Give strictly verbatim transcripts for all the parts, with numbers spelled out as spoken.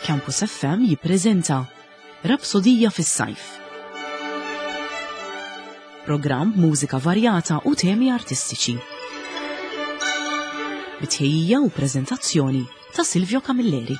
Campus F M jippreżenta Rapsodija fis-sajf. Programm mużika varjata u temi artistiċi. Bitħejjija u preżentazzjoni ta' Silvio Camilleri.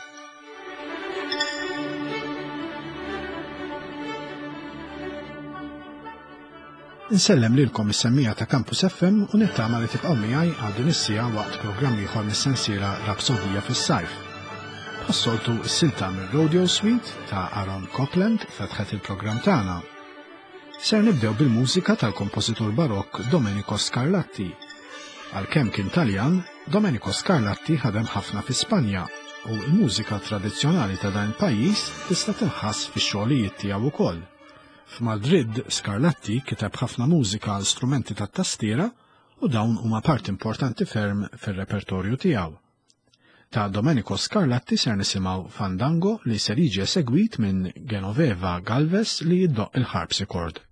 Insellem lilkom is-semmija ta' Campus F M u nittama li tibqgħu miegħi għal din is-sija waqt programm ieħor mis-sensiela Rapsodija fis-sajf. Passoltu s-silta mir-Rodeo Suite ta' Aaron Copland fetħet il-programm tagħna. Ser nibdew bil-mużika tal-kompożitur barokk Domenico Scarlatti. Għalkemm kien Taljan, Domenico Scarlatti ħadem ħafna fi Spanja u l-mużika tradizzjonali ta' dan il-pajjiż tista' tinħass fix-xogħlijiet tiegħu wkoll. F'Madrid, Scarlatti kiteb ħafna mużika għal strumenti tat-tastiera u dawn huma part importanti ferm fir-repertorju tiegħu. Ta' Domenico Scarlatti ser nisimgħu Fandango li ser jiġi segwit minn Genoveva Galvez li jiddoq il-harpsichord.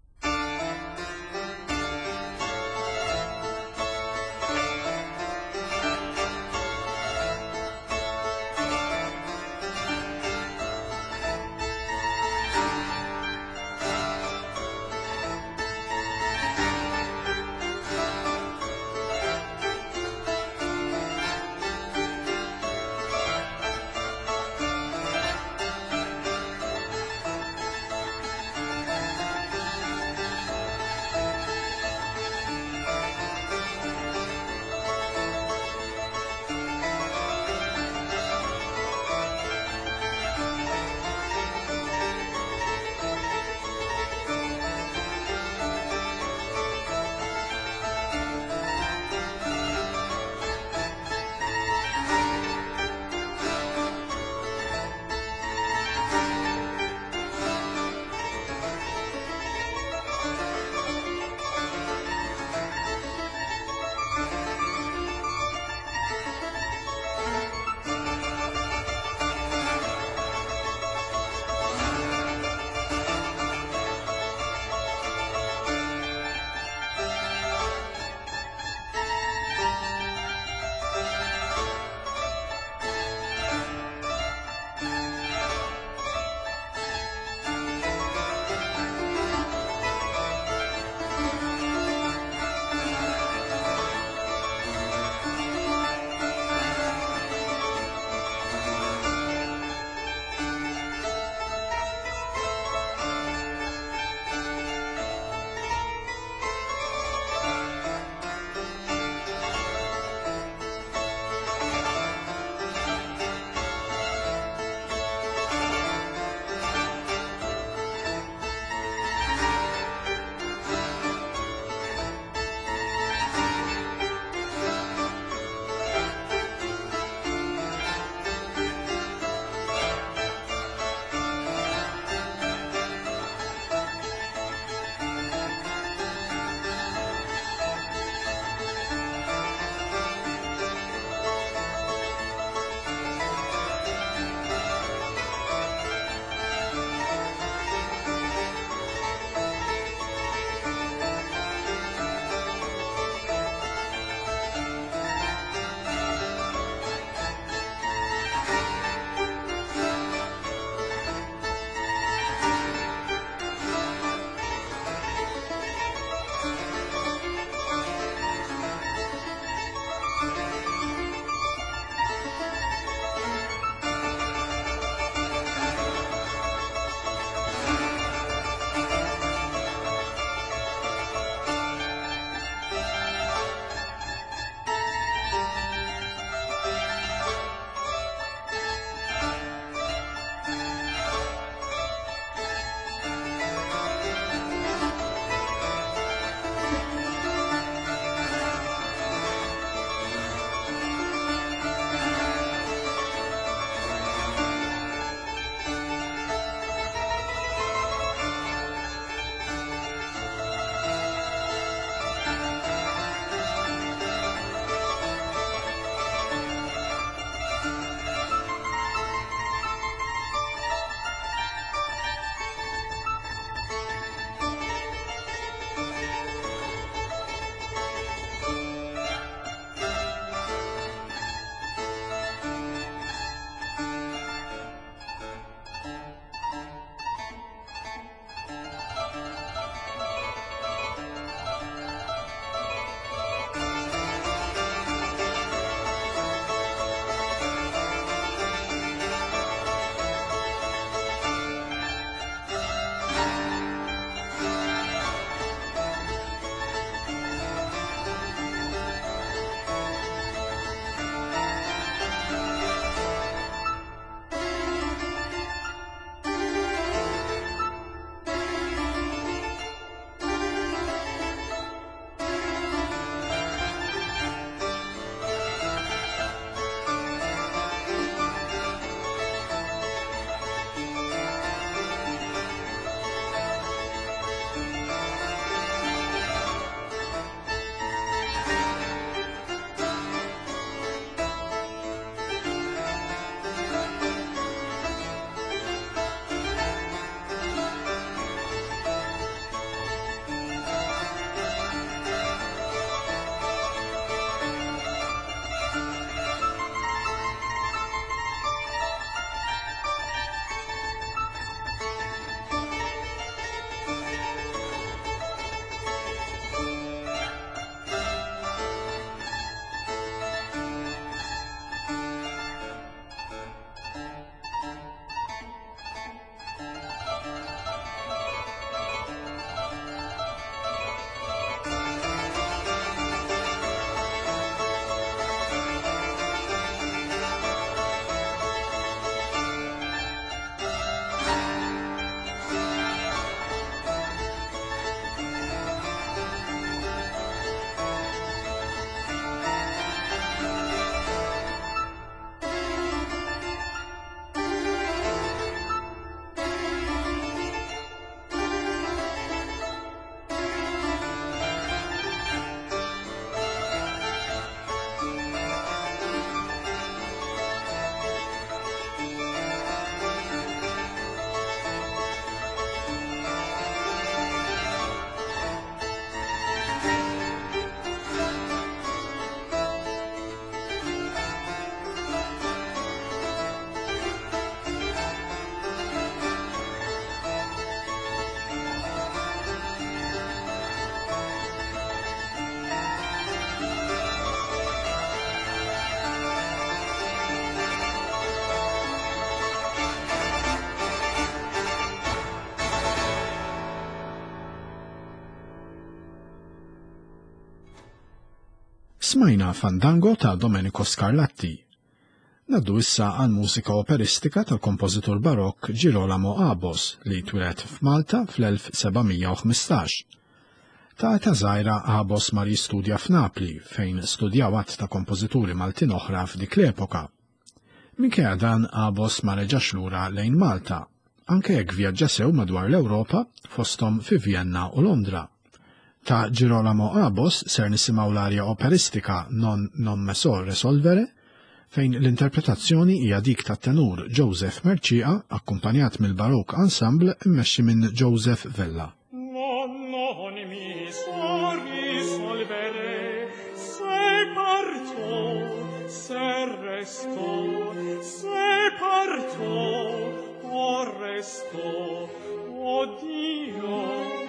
Smajna Fandango ta' Domenico Scarlatti. Naddu issa għal mużika operistika tal-kompożitur barokk Girolamo Abos li twilet f'Malta fl-elf sebgħimija u ħmistax. Ta' ta' żgħira Abos mar jistudja f'Napli fejn studjaw għadd ta' kompożituri Maltin oħra f'dik l-epoka. Minkejja dan Abos ma reġax lura lejn Malta, anke jekk vjaġġa sew madwar l-Ewropa fosthom fi Vienna u Londra. Ta' Girolamo Abos ser nisimgħu l-arja operistika Non non me so resolvere, fejn l-interpretazzjoni hija dik tat tenur Joseph Mercia akkumpanjat mill-Baroque Ensemble immexxi minn Joseph Vella. Non non mi so risolvere se parto se resto se parto o resto o Dio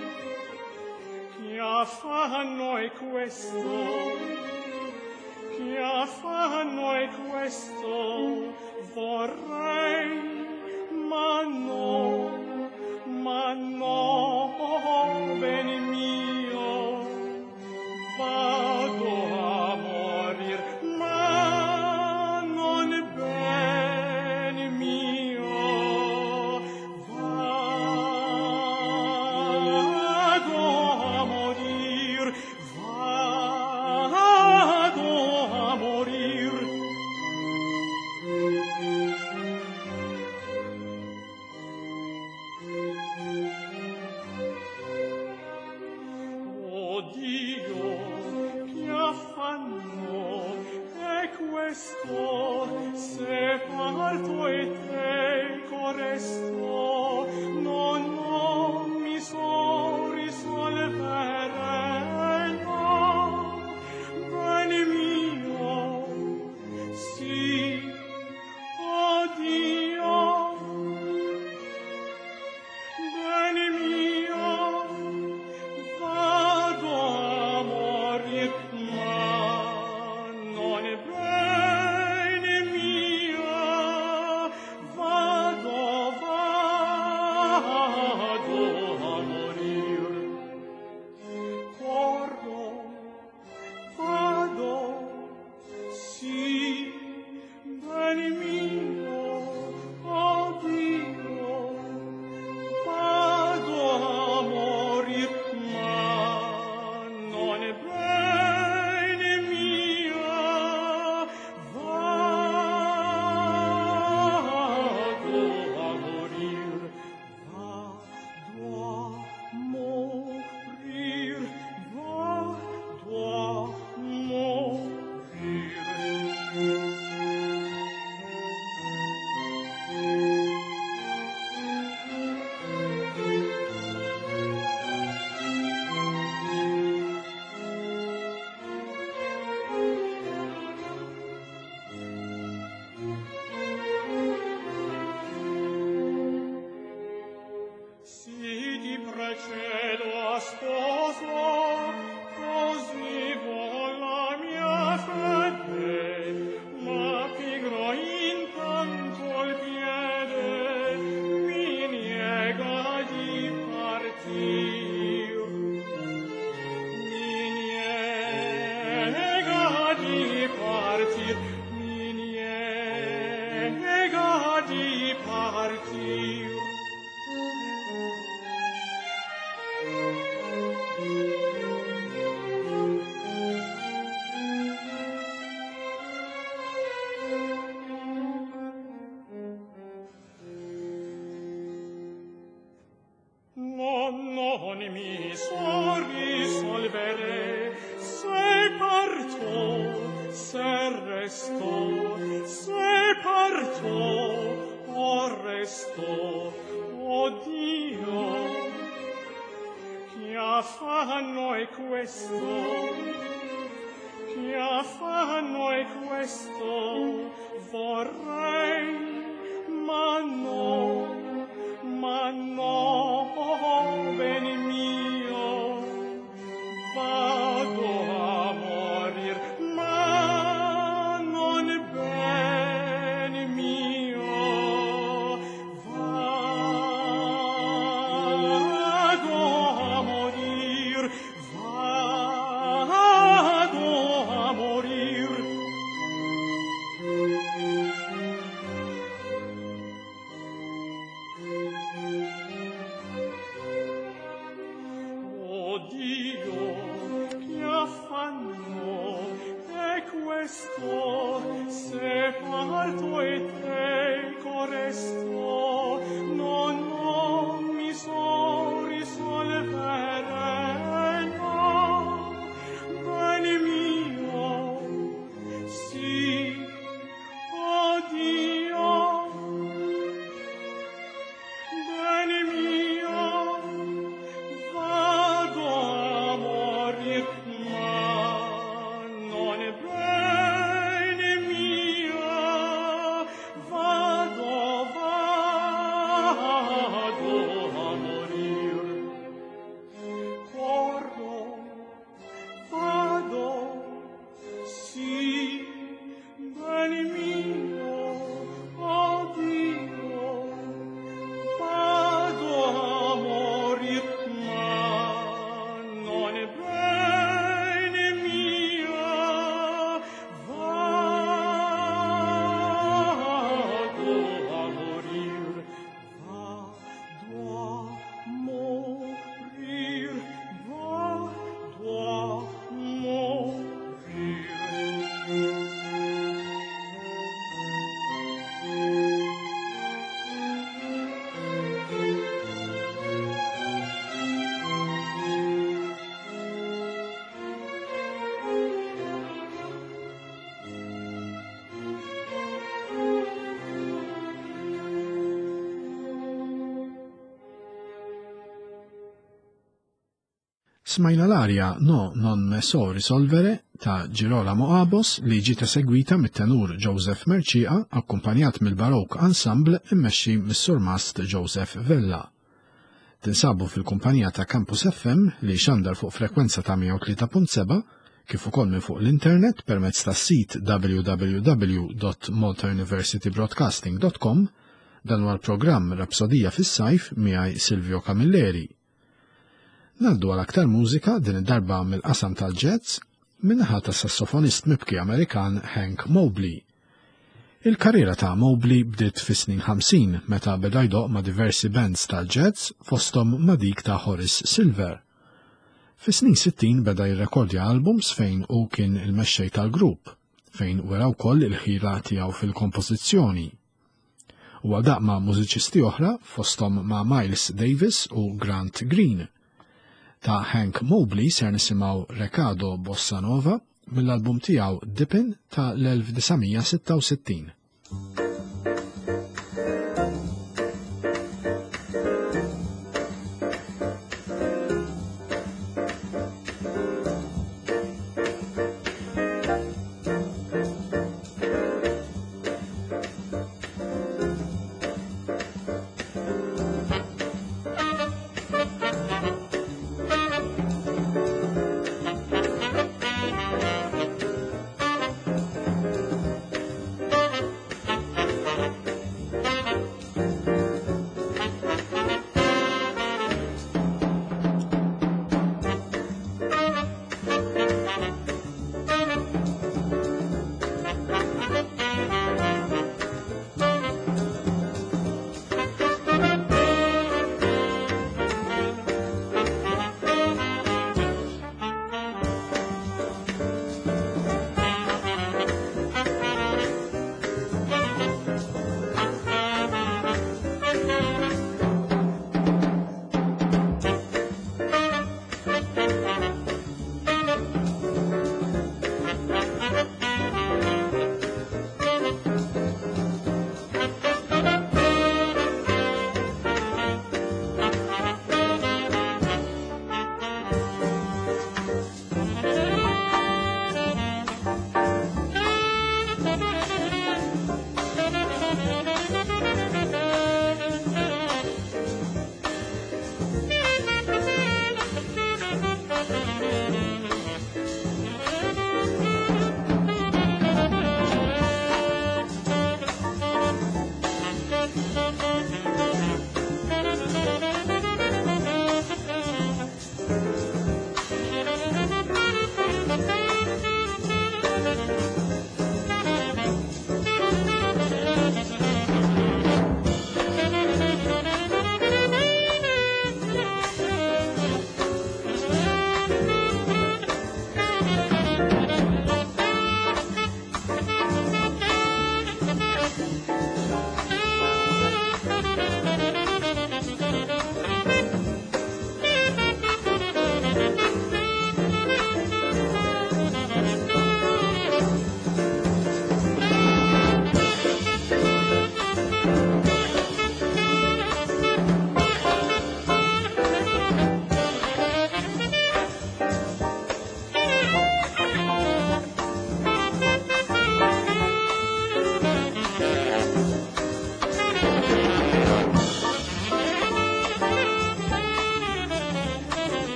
che affanno è questo che affanno è questo vorrei ma no ma no ben mio vado a morir ma non ben mio vado a morir vado a morir. Oh Dio, che affanno è questo, se parto e teco resto, non, non mi so risolvere, no, bene mio, sì, oh Dio, bene mio, vado a morir, ma non è bene mio, vado, vado a morir. Corro, vado, sì, bene mio, oh Dio, vado a morir, ma non è bene mio, vado a morir, vado a morir, vado a sì, ti precedo a sposo, così vuol la mia fede, ma pigro intanto il piede mi niega di partir, mi niega di partir, mi niega di partir. Non, non mi so risolvere se parto, se resto, se parto o resto, oh Dio, che affanno è questo, che affanno è questo, vorrei, ma no, ma no, bene mio, vado a morir, ma non bene mio, vado a morir, vado a morir. Smajna l-arja No Non Me So Risolvere ta' Girolamo Abos li ġiet esegwita mit-tenur Joseph Merċiqa akkumpanjat mill-Baroque Ensemble immexxi mis-Surmast Joseph Vella. Tinsabu fil-kumpanija ta' Campus F M li xandar fuq frekwenza ta' mija u tlieta punt seba' kif ukoll minn fuq l-internet permezz tas-sit w w w dot malta university broadcasting dot com dan huwa l-programm Rapsodija fis-sajf miegħi Silvio Camilleri. Naddu għal aktar mużika din id-darba mill-qasam tal-jazz minnaħa tas sassofonist mibki Amerikan Hank Mobley. Il-karriera ta' Mobley bdiet fis-snin ħamsin meta beda jdoq ma' diversi bands tal-jazz fosthom ma' dik ta' Horace Silver. Fis-snin sittin beda jirrekordja albums fejn hu kien il-mexxej tal-grupp, fejn wera wkoll il-ħira tiegħu fil-kompożizzjoni. U għaldaq ma' mużiċisti oħra fosthom ma' Miles Davis u Grant Green. Ta' Hank Mobley ser nisimgħu Recado Bossa Nova mill-album tiegħu Dippin' ta' l-elf tisa' sitta u sittin. Thank you.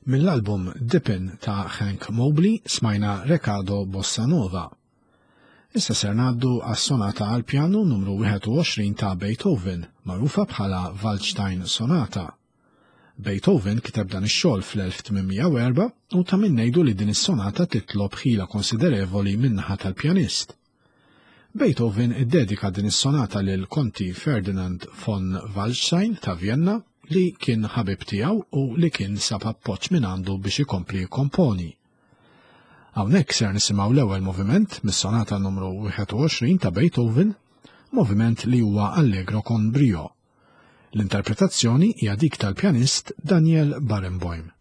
Mill-album Dippin' ta' Hank Mobley smajna Riccardo Bossa Nova. Issa ser ngħaddu għas-sonata għal pjanu numru wieħed u għoxrin ta' Beethoven, magħrufa bħala Waldstein Sonata. Beethoven kiteb dan ix-xogħol fl-elf tminmija u erba' u ta' min ngħidu li din is-sonata titlob ħila konsiderevoli min-naħa tal-pjanist. Beethoven iddedika din is-sonata lil Konti Ferdinand von Waldstein ta' Vienna li kien ħabib tiegħu u li kien sab appoġġ minn għandu biex ikompli jkomponi. Hawnhekk ser nisimgħu l-ewwel moviment mis-sonata numru wieħed u għoxrin ta' Beethoven, moviment li huwa allegro con brio. L-interpretazzjoni hija dik tal-pjanist Daniel Barenboim.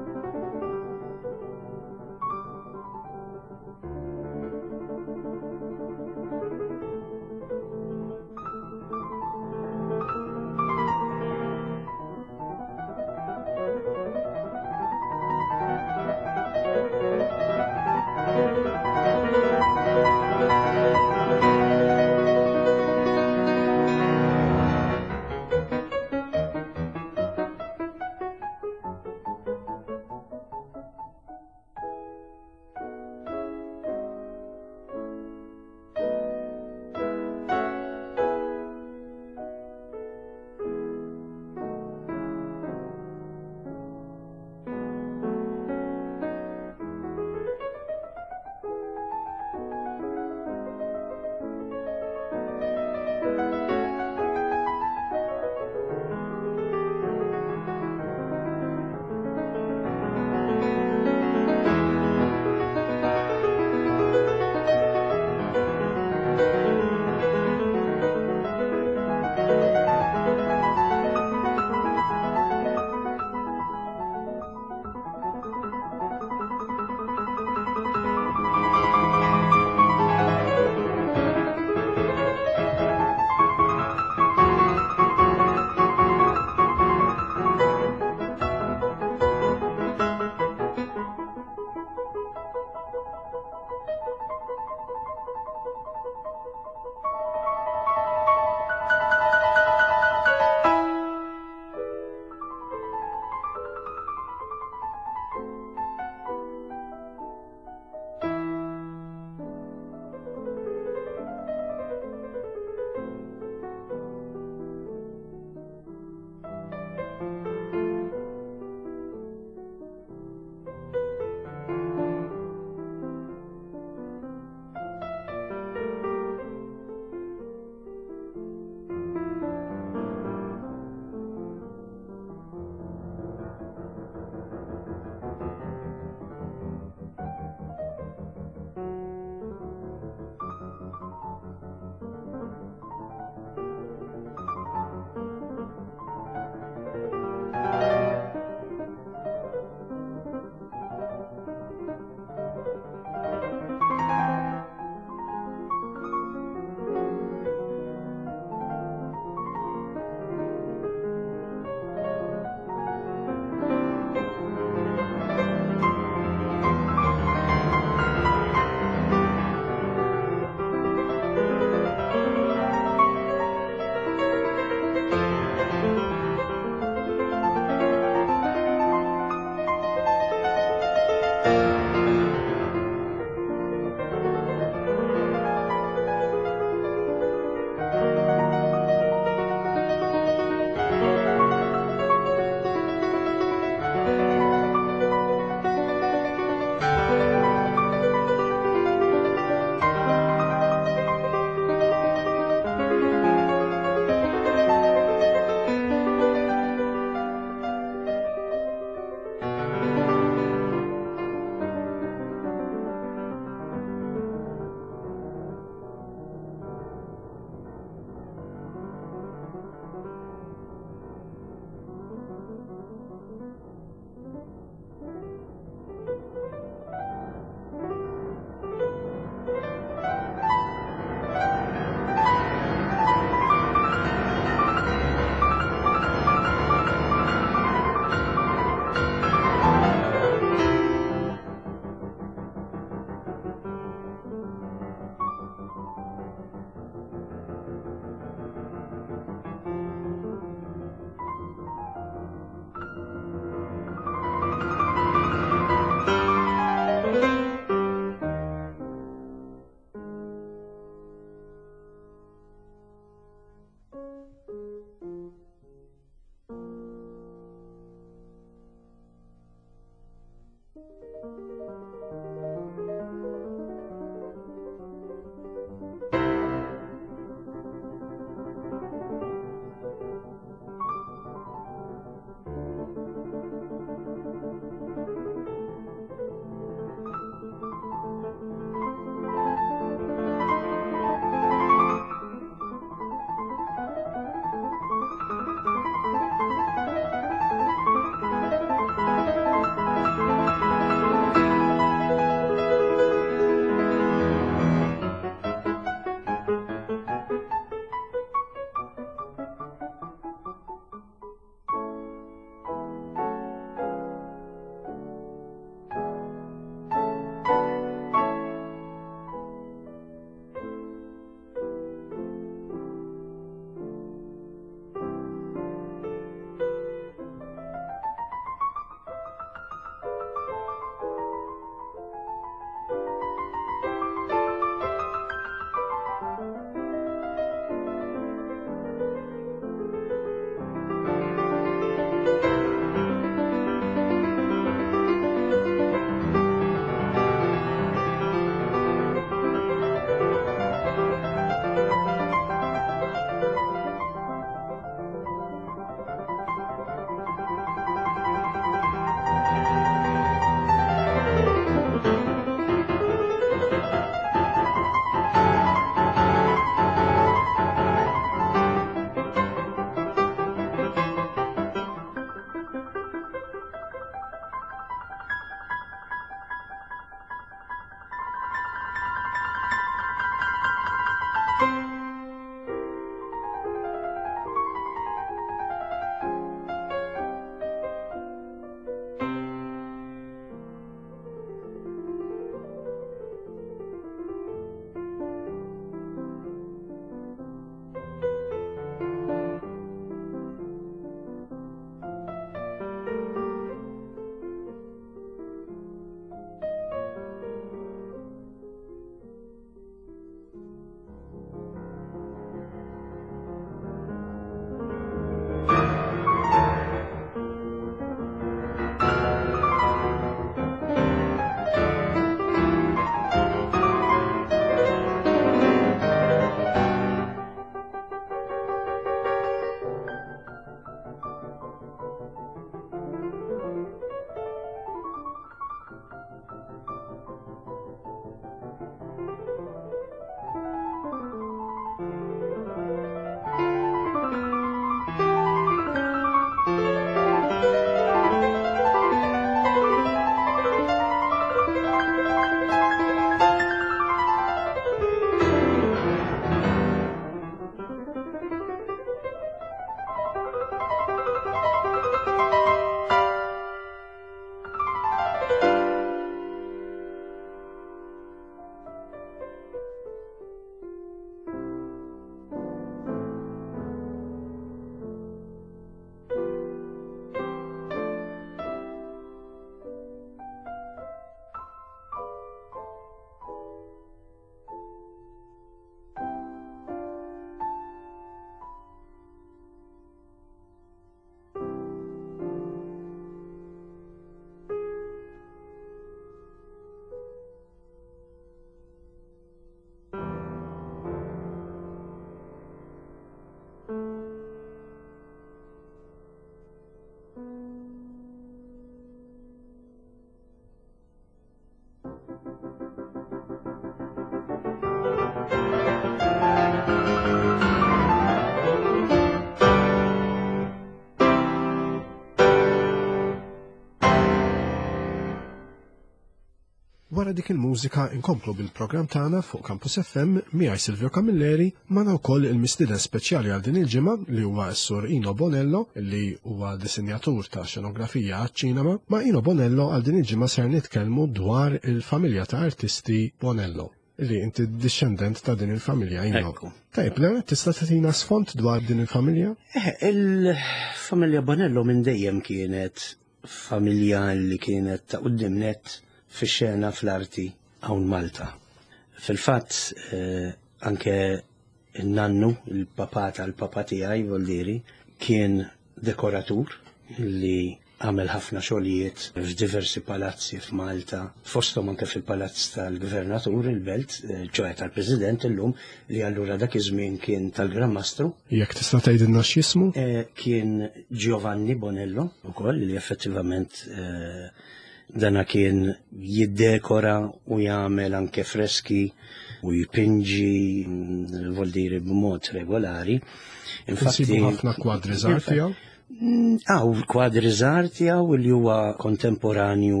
Wara dik il-mużika inkomplu bil-programm tagħna fuq Campus F M miegħi Silvio Camilleri magħna wkoll il-mistieden speċjali għal din il-ġimgħa li huwa s-sur Ino Bonello li huwa disinjatur ta' xenografija għaċ-ċinema. Ma' Ino Bonello għal din il-ġimgħa ser nitkellmu dwar il-familja ta' artisti Bonello. Li inti discendent ta' din il-familja Ino. Tajb, l tista' tagħtina sfond dwar din il-familja? Il-familja Bonello minn dejjem kienet familja li kienet ta' qudiemnet fix-xena fl-arti hawn Malta. Fil-fatt eh, anke il-nannu, il-papa tal-papa tiegħi voldiri, kien dekoratur li għamel ħafna xogħlijiet f'diversi palazzi f'Malta, fosthom anke fil-palazz tal-Gvernatur il-Belt, ġoja tal-President illum li allura dak iż-żmien kien tal-Gran Mastru. Jekk tista' tgħidilna x'jismu? Eh, kien Giovanni Bonello ukoll li effettivament eh, dana kien jiddekora u jagħmel anke freski u jipinġi voldiri b'mod regolari. Infatti ħafna kwadri żgħar tiegħu. Aw, kwadri żgħar tiegħu li huwa kontemporanju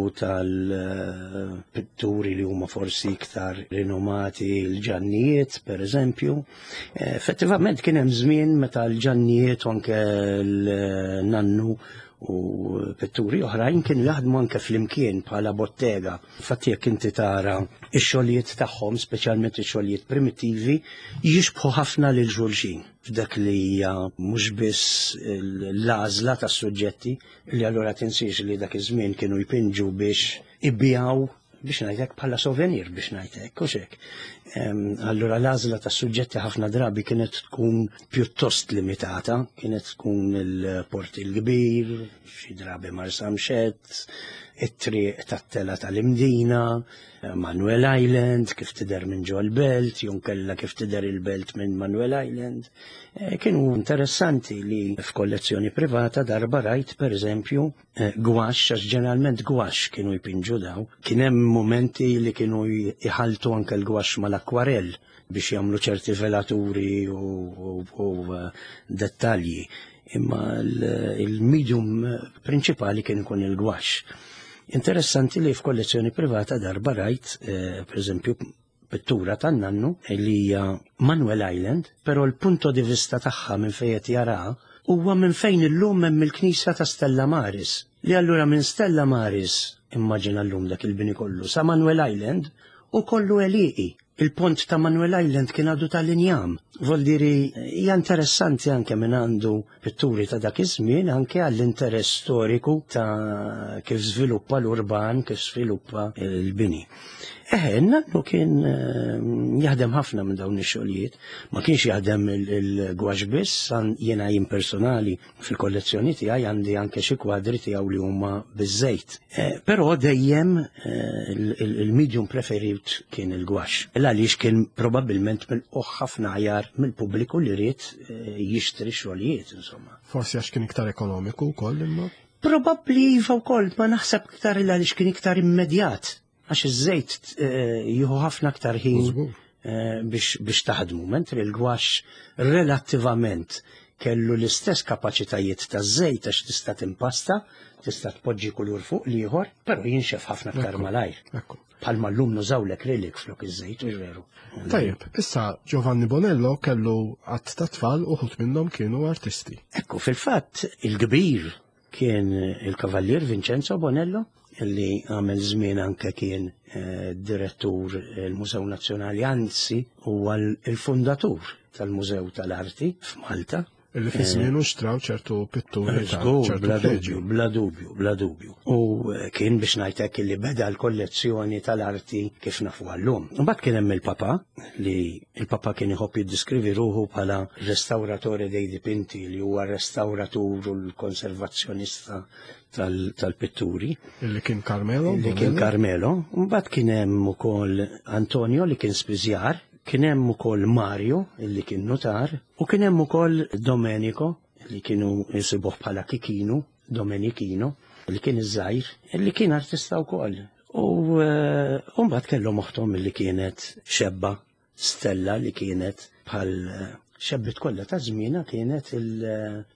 tal-pitturi li huma forsi iktar rinomati l-ġannijiet, per eżempju. Effettivament kien hemm żmien meta l-ġannijiet u anke l-nannu u pitturi oħrajn kienu jaħdmu anke fl-imkien bħala bottega. Infatti jekk inti tara x-xogħlijiet tagħhom, speċjalment ix-xogħlijiet primittivi, jixbħu ħafna lil xulxin f'dak li hija mhux biss l-għażla tas-suġġetti li allura tinsiex li dak iż-żmien kienu jpinġu biex ibbijaw biex ngħidlek bħala souvenir biex ngħidlek u hekk. Allura l-għażla tas-suġġetti ħafna drabi kienet tkun pjuttost limitata, kienet tkun il-port il-kbir, xi drabi Marsa Mxett, it-triq tat-tela tal-Imdina, Manuel Island, kif tidher minn ġo l-Belt, jew kellha kif tidher il-Belt minn Manuel Island. Kienu interessanti li f'kollezzjoni privata darba rajt pereżempju gwax, għax ġeneralment gwax kienu jpinġu daw. Kien hemm momenti li kienu jħaltu anke l-gwax mal-akwarell biex jagħmlu ċerti velaturi u dettalji. Imma il-medium prinċipali kien ikun il-gwax. Interessanti li f'kollezzjoni privata darba rajt, per eżempju, pittura tan-nannu li hija Manuel Island, però l-punto di vista tagħha minn fejn qed jaraha huwa minn fejn illum hemm il-Knisja ta' Stella Maris. Li allura minn Stella Maris, immaġina llum dak il-bini kollu, sa Manuel Island u kollu eliqi. Il-pont ta' Manuel Island kien għadu tal-injam. Voldiri, hija interessanti anke minn għandu pitturi ta' dak iż-żmien anke għall-interess storiku ta' kif żviluppa l-urban, kif żviluppa l-bini. Eħe, nannu kien jaħdem ħafna minn dawn ix-xogħlijiet, ma kienx jaħdem il-gwax biss, jiena jien personali fil-kollezzjoni tiegħi għandi anke xi kwadri tiegħu li huma biż-żejt. Però dejjem il-medium preferit kien il-gwax. Għaliex kien probabbilment mill-qoħ ħafna aħjar mill-pubbliku li ried jixtri xogħlijiet, insomma. Forsi għax kien iktar ekonomiku wkoll imma? Probabbli iva wkoll, ma naħseb iktar għaliex kien iktar immedjat. Għax iż-żejt jieħu ħafna aktar ħin biex taħdmu, mentri l-gwax relattivament kellu l-istess kapaċitajiet taż-żejt għax tista' timpasta, tista' tpoġġi kulur fuq l-ieħor, però jinxef ħafna aktar malajr. Bħalma llum nużaw l-akrilik flok iż-żejt u veru. Tajjeb, issa Giovanni Bonello kellu għadd ta' tfal uħud minnhom kienu artisti. Ekku, fil-fatt il-kbir kien il-Kavallier Vincenzo Bonello, li għamel żmien anke kien direttur il-Mużew Nazzjonali, anzi huwa l-fundatur tal-Mużew tal-Arti f'Malta. Illi fi żmienu xtraw ċertu pitturi ta' ċertu bla dubju, bla dubju, bla dubju. U kien biex ngħidlek li beda l-kollezzjoni tal-arti kif nafu għallum. Mbagħad kien hemm il-papa li il-papa kien iħobb jiddeskrivi ruħu bħala restauratore dei dipinti li huwa restawratur u l-konservazzjonista tal-pitturi. Illi kien Carmelo? Illi kien Carmelo. Mbagħad kien hemm ukoll Antonio li kien spiżjar. Kien hemm ukoll Mario illi kien notar u kien hemm ukoll Domenico li kienu jisibuh bħala Kikino, Domenicino, li kien iż-żgħir, illi kien artista wkoll. U mbagħad kellhom oħthom illi kienet xebba Stella li kienet bħal xebbit kollha ta' żmienha kienet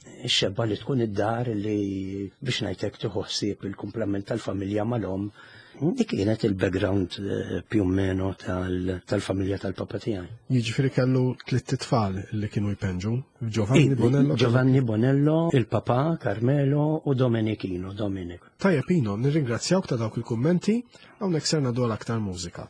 il-xebba li tkun id-dar li biex ngħidlek tieħu ħsieb il-kumplament tal-familja mal-hom Dik kienet il-background eh, più meno tal- tal-familja tal-papa tiegħi. Jiġifieri kellu tliet tfal li kienu jpenġu, Giovanni Bonello. Giovanni Bonello, il-papa Carmelo u Domenicino, Dominic. Tajjeb Pino, nirringrazzjawk ta' dawk il-kummenti, hawnhekk serna dwar aktar mużika.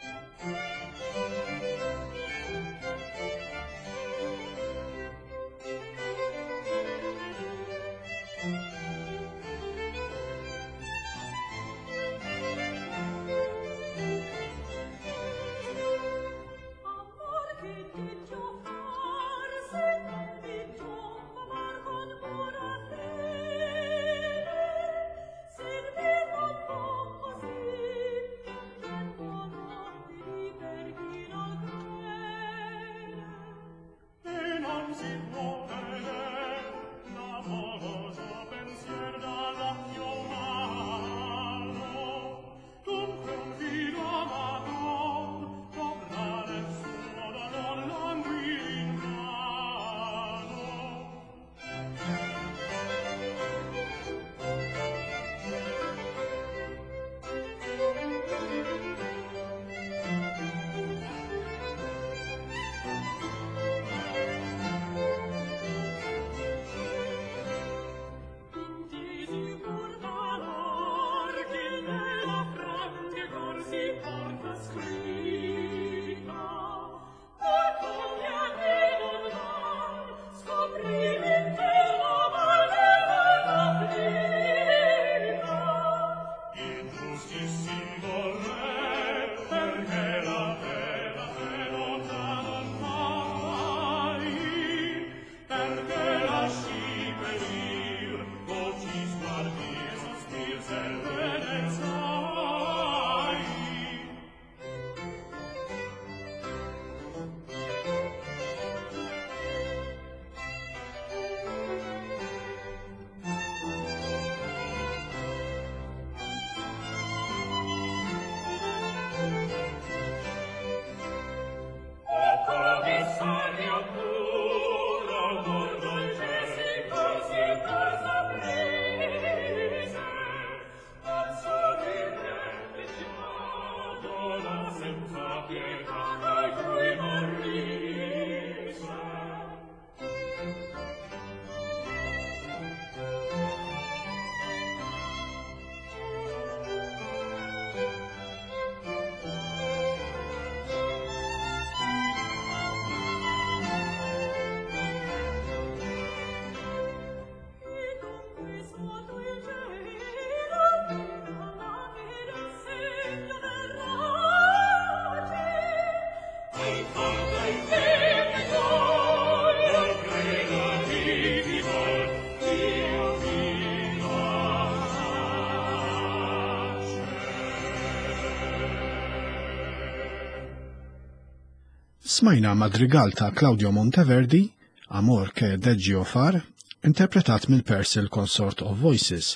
Smajna madrigal ta' Claudio Monteverdi, Amor che deġġi far, interpretat mill-Persil Consort of Voices.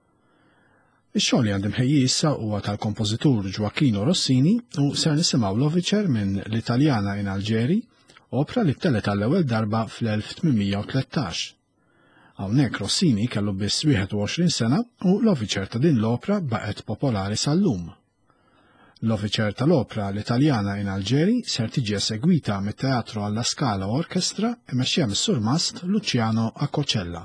Ix-xogħol li għandim ħejji issa huwa tal-kompożitur Gioacchino Rossini u ser nisimgħu l-Overture minn l-Italjana in Alġeri, opra li ttelet għall-ewwel darba fl-elf tminmija u tlettax. Hawnhekk Rossini kellu biss wieħed u għoxrin sena u l-Overture ta' din l-opra baqgħet popolari sal-lum. L-Overture tal-opra l-Italjana in Alġeri ser tiġi segwita mit-Teatro alla Scala Orkestra imexxija mis-Sur Mast Luciano Accocella.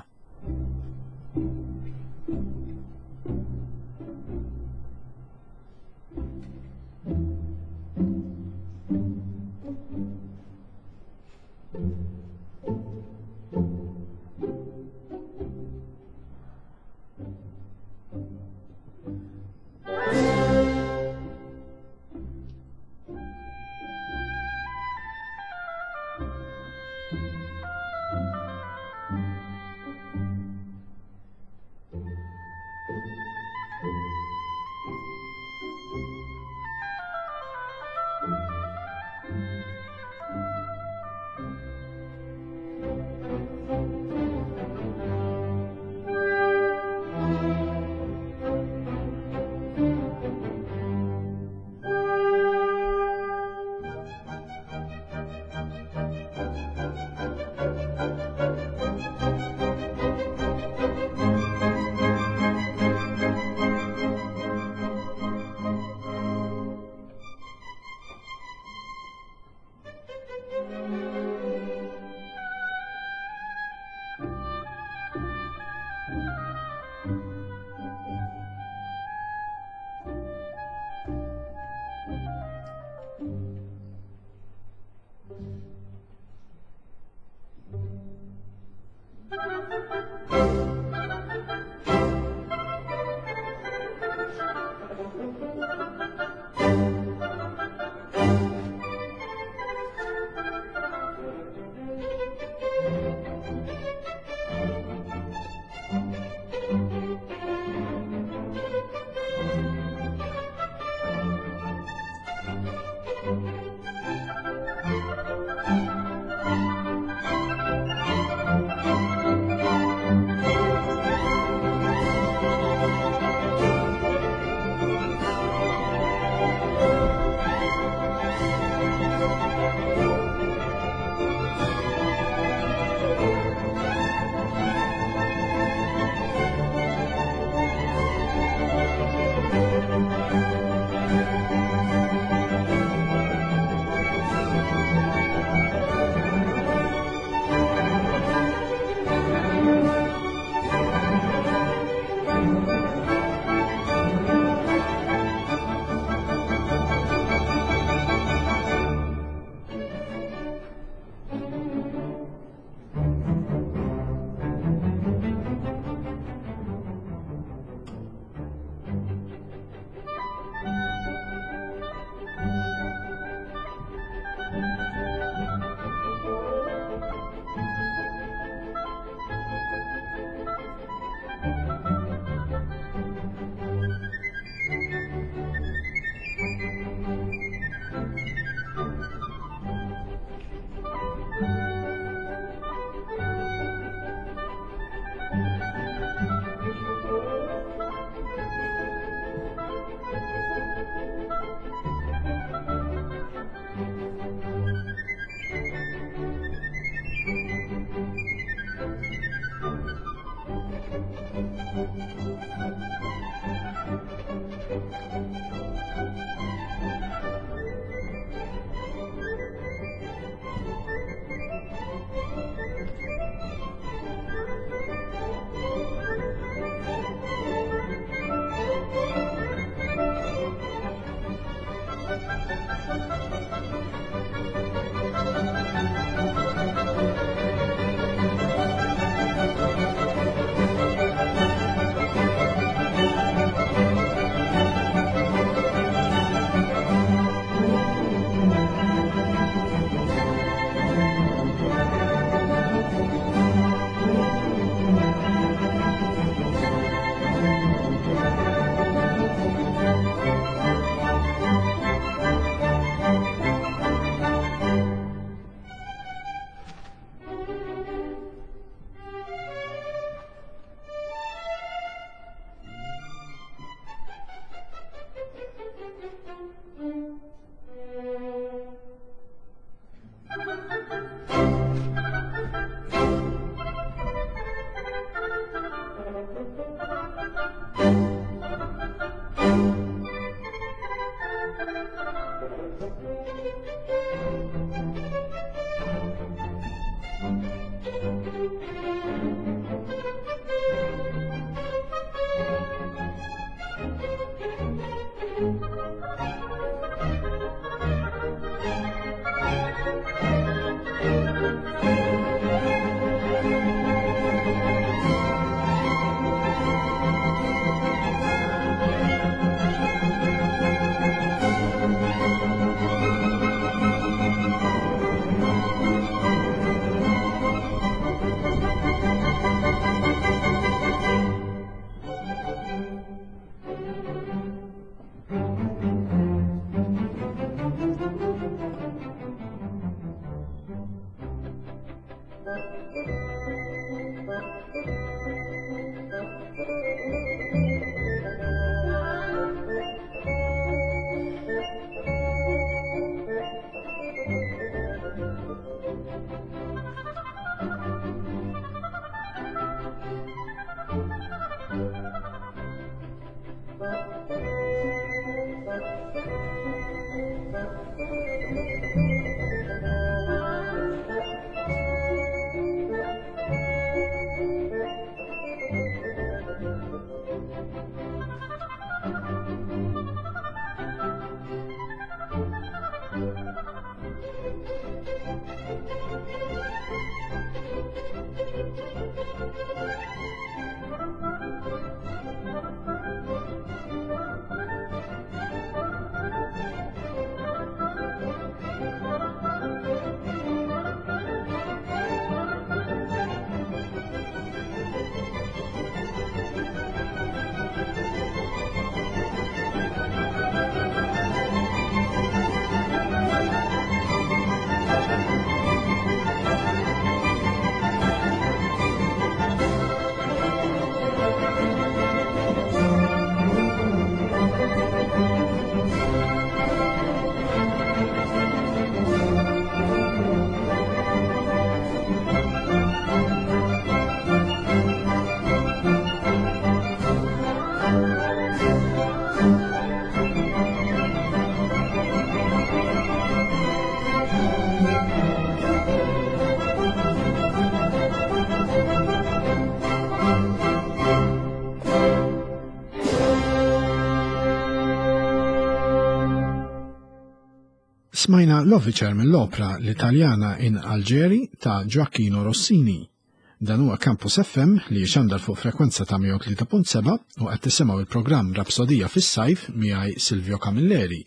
Smajna l-Officer mill-opra l-Italjana in Algeri ta' Gioacchino Rossini. Dan huwa Campus F M li xandar fuq frekwenza ta' mija u tlieta punt seba' u qed tisimgħu il-programm Rapsodija fis-sajf miegħi Silvio Camilleri.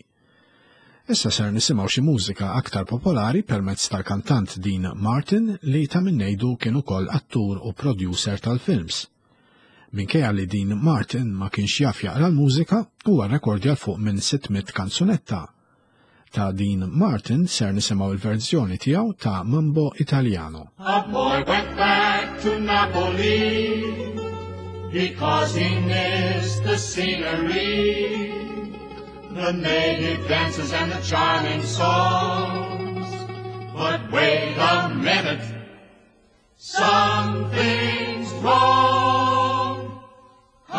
Issa ser nisimgħu xi mużika aktar popolari permezz tal-kantant Dean Martin li ta' minnejdu kien ukoll attur u producer tal-films. Minkejja li Dean Martin ma kienx jaf jaqra l-mużika huwa rrekordja fuq minn sittmit kanzunetta. Ta' Dean Martin ser nisimgħu il-verżjoni tiegħu ta' Mambo Italiano. A boy went back to Napoli because he missed the scenery, the native dances and the charming songs. But wait a minute, something's wrong.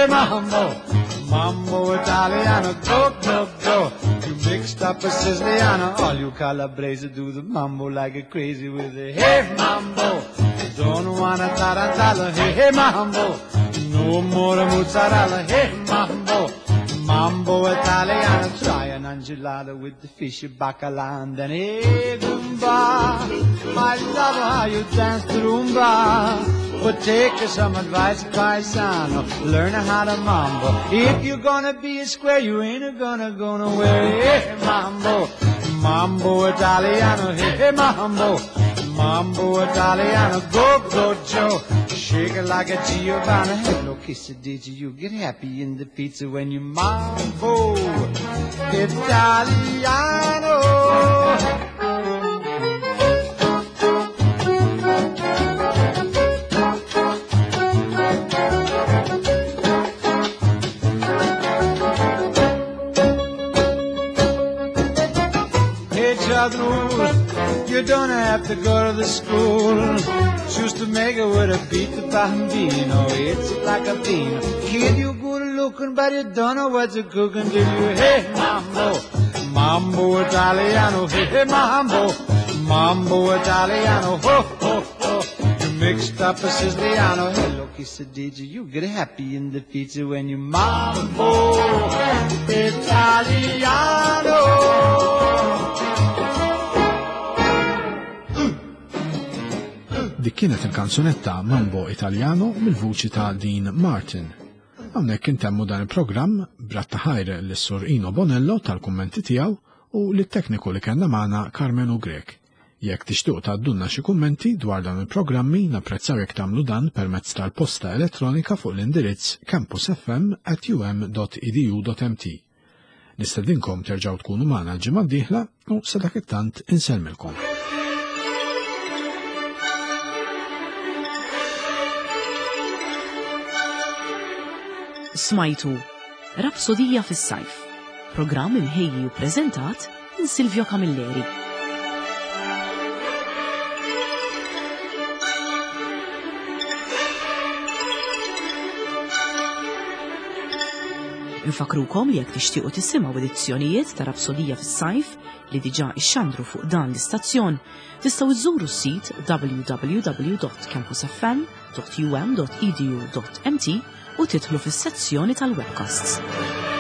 hey, mambo, mambo Italiano, go, go, go. You mixed up a Siciliano, all you Calabrese do the mambo like a crazy with a hey, mambo. Don't wanna tarantella, hey, hey, mambo. No more mozzarella, hey, mambo. Mambo Italiano, try an angelada with the fish bacala and then hey, Goomba. I love how you dance the rumba. But take some advice, paisano, learn how to mambo. If you're gonna be a square, you ain't gonna go nowhere. Hey, mambo, mambo Italiano, hey, hey, mambo. Mambo Italiano, go, go, Joe. Shake it like a Giovanna. Hello, kiss it, did you? You get happy in the pizza when you mambo Italiano. Hey, Chadru, you don't have to go to the school just to make it with a beat the bambino. It's like a bean. Kid, you good looking, but you don't know what you're cooking, do you? Hey, mambo, mambo Italiano. Hey, hey, mambo, mambo Italiano. Ho, ho, ho. You mixed up a Siciliano. Hello, quesadilla. You get happy in the pizza when you mambo Italiano. Dik kienet il-kanzunetta Mambo Italjano mill-vuċi ta' Dean Martin. Hawnhekk intemmu dan il-programm bratta ħajr lis-Sur Ino Bonello tal-kummenti tiegħu u lit-tekniku li kellna magħna Carmenu Grek. Jekk tixtiequ tgħaddulna xi kummenti dwar dan il-programmi napprezzaw jekk tagħmlu dan permezz tal-posta elettronika fuq l-indirizz campusfm at u m dot e d u dot m t. Nistedinkom terġgħu tkunu magħna l-ġimgħa d-dieħla u sa dak it-tant insellmilkom. Smajtu Rapsodija fis-sajf, programm imħejji u preżentat minn Silvio Camilleri. Infakrukom li jekk tixtiequ tisimgħu edizzjonijiet ta' Rapsodija fis-sajf li diġà ixxandru fuq dan l-istazzjon, tistgħu iżżuru s-sit w w w dot campusfm dot u m dot e d u dot m t u titħlu fis-sezzjoni tal-webcasts.